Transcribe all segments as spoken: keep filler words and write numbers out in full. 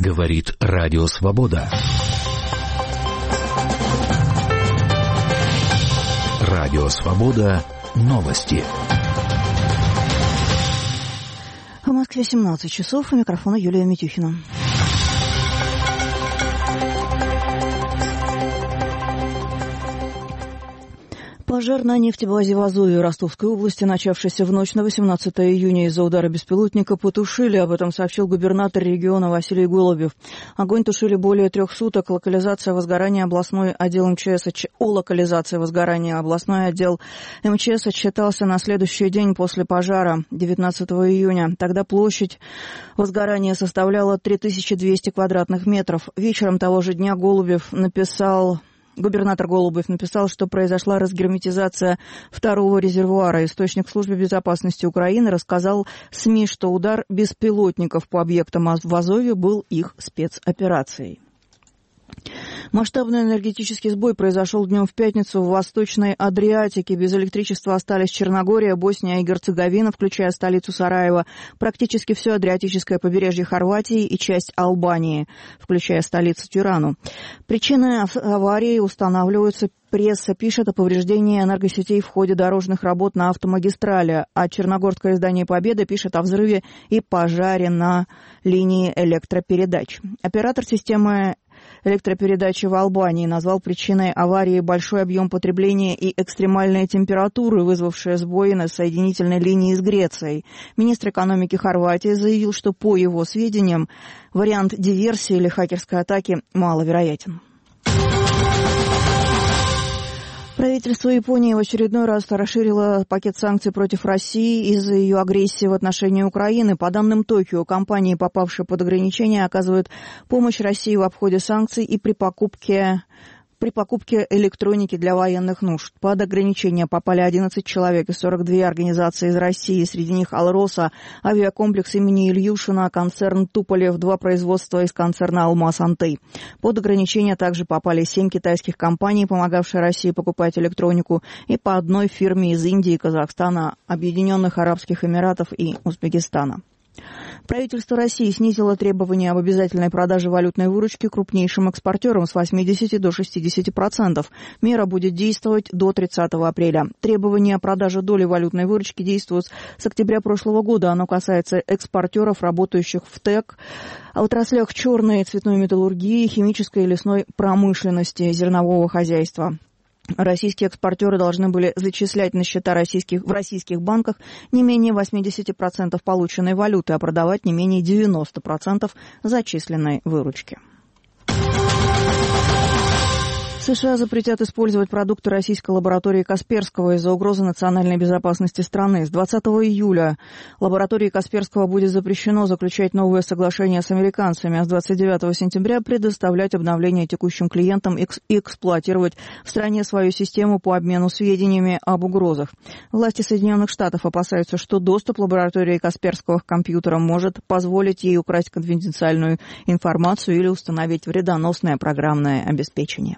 Говорит Радио Свобода. Радио Свобода. Новости. В Москве семнадцать часов. У микрофона Юлия Митюхина. Пожар на нефтебазе в Азове Ростовской области, начавшийся в ночь на восемнадцатое июня из-за удара беспилотника, потушили. Об этом сообщил губернатор региона Василий Голубев. Огонь тушили более трех суток. Локализация возгорания областной отдел МЧС о локализации возгорания областной отдел МЧС отчитался на следующий день после пожара, девятнадцатого июня. Тогда площадь возгорания составляла три тысячи двести квадратных метров. Вечером того же дня Голубев написал... Губернатор Голубев написал, что произошла разгерметизация второго резервуара. Источник службы безопасности Украины рассказал СМИ, что удар беспилотников по объектам в Азове был их спецоперацией. Масштабный энергетический сбой произошел днем в пятницу в Восточной Адриатике. Без электричества остались Черногория, Босния и Герцеговина, включая столицу Сараево, практически все Адриатическое побережье Хорватии и часть Албании, включая столицу Тирану. Причины аварии устанавливаются. Пресса пишет о повреждении энергосетей в ходе дорожных работ на автомагистрали, а черногорское издание «Победа» пишет о взрыве и пожаре на линии электропередач. Оператор системы электропередачи в Албании назвал причиной аварии большой объем потребления и экстремальные температуры, вызвавшие сбои на соединительной линии с Грецией. Министр экономики Хорватии заявил, что, по его сведениям, вариант диверсии или хакерской атаки маловероятен. Правительство Японии в очередной раз расширило пакет санкций против России из-за ее агрессии в отношении Украины. По данным Токио, компании, попавшие под ограничения, оказывают помощь России в обходе санкций и при покупке... при покупке электроники для военных нужд. Под ограничения попали одиннадцать человек и сорок две организации из России. Среди них «Алроса», авиакомплекс имени Ильюшина, концерн «Туполев», два производства из концерна «Алмаз-Антей». Под ограничения также попали семь китайских компаний, помогавшие России покупать электронику, и по одной фирме из Индии, Казахстана, Объединенных Арабских Эмиратов и Узбекистана. Правительство России снизило требования об обязательной продаже валютной выручки крупнейшим экспортерам с восьмидесяти до шестидесяти процентов. Мера будет действовать до тридцатого апреля. Требования о продаже доли валютной выручки действуют с октября прошлого года. Оно касается экспортеров, работающих в ТЭК, отраслях черной и цветной металлургии, химической и лесной промышленности, зернового хозяйства. Российские экспортеры должны были зачислять на счета российских, в российских банках не менее восемьдесят процентов полученной валюты, а продавать не менее девяносто процентов зачисленной выручки. США запретят использовать продукты российской лаборатории Касперского из-за угрозы национальной безопасности страны. С двадцатого июля лаборатории Касперского будет запрещено заключать новые соглашения с американцами, а с двадцать девятого сентября предоставлять обновления текущим клиентам и эксплуатировать в стране свою систему по обмену сведениями об угрозах. Власти Соединенных Штатов опасаются, что доступ лаборатории Касперского к компьютерам может позволить ей украсть конфиденциальную информацию или установить вредоносное программное обеспечение.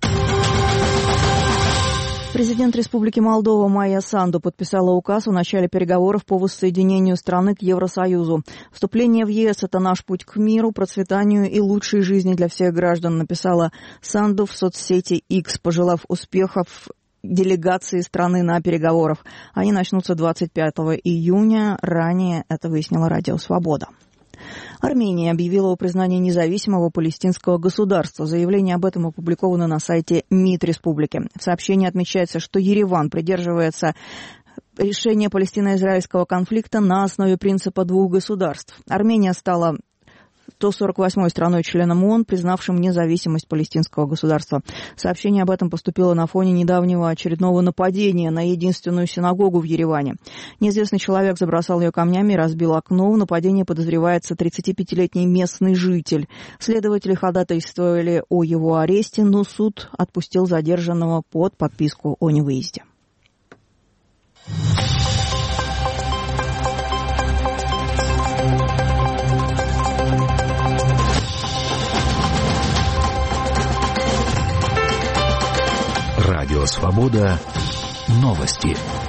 Президент Республики Молдова Майя Санду подписала указ о начале переговоров по воссоединению страны к Евросоюзу. Вступление в ЕС – это наш путь к миру, процветанию и лучшей жизни для всех граждан, написала Санду в соцсети X, пожелав успехов делегации страны на переговорах. Они начнутся двадцать пятого июня. Ранее это выяснило Радио Свобода. Армения объявила о признании независимого палестинского государства. Заявление об этом опубликовано на сайте МИД республики. В сообщении отмечается, что Ереван придерживается решения палестино-израильского конфликта на основе принципа двух государств. Армения стала сто сорок восьмой страной-членом ООН, признавшим независимость палестинского государства. Сообщение об этом поступило на фоне недавнего очередного нападения на единственную синагогу в Ереване. Неизвестный человек забросал ее камнями и разбил окно. В нападении подозревается тридцатипятилетний местный житель. Следователи ходатайствовали о его аресте, но суд отпустил задержанного под подписку о невыезде. Радио Свобода. Новости.